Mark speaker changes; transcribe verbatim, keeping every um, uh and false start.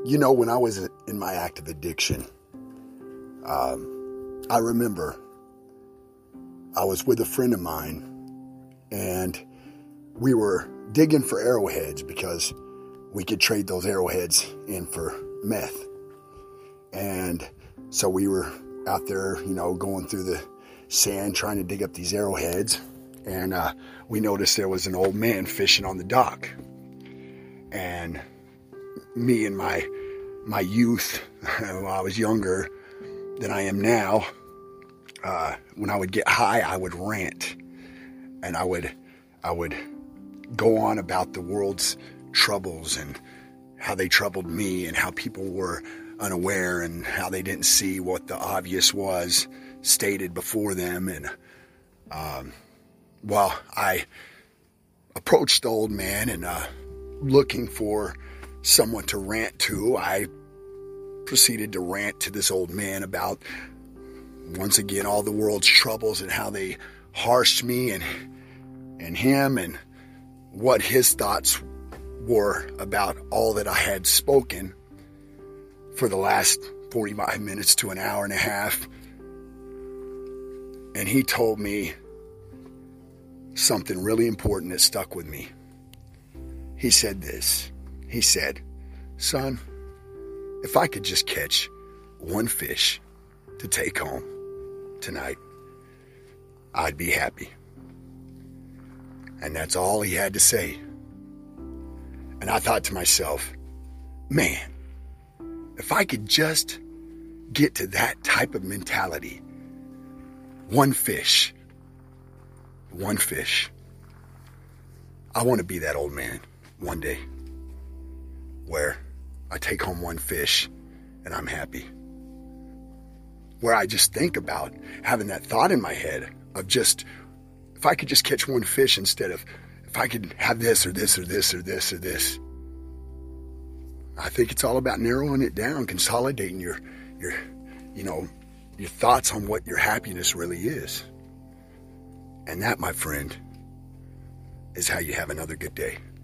Speaker 1: You know, when I was in my active addiction, um, I remember I was with a friend of mine, and we were digging for arrowheads because we could trade those arrowheads in for meth. And so we were out there, you know, going through the sand trying to dig up these arrowheads, and uh, we noticed there was an old man fishing on the dock. And me and my my youth, when I was younger than I am now, uh, when I would get high, I would rant, and I would I would go on about the world's troubles and how they troubled me and how people were unaware and how they didn't see what the obvious was stated before them. And um, well, I approached the old man and uh, looking for someone to rant to, I proceeded to rant to this old man about, once again, all the world's troubles and how they harshed me and and him, and what his thoughts were about all that I had spoken for the last forty-five minutes to an hour and a half. And he told me something really important that stuck with me. He said this. He said, "Son, if I could just catch one fish to take home tonight, I'd be happy." And that's all he had to say. And I thought to myself, man, if I could just get to that type of mentality, one fish, one fish. I want to be that old man one day, where I take home one fish and I'm happy. Where I just think about having that thought in my head of just, if I could just catch one fish instead of, if I could have this or this or this or this or this. I think it's all about narrowing it down, consolidating your, your, you know, your thoughts on what your happiness really is. And that, my friend, is how you have another good day.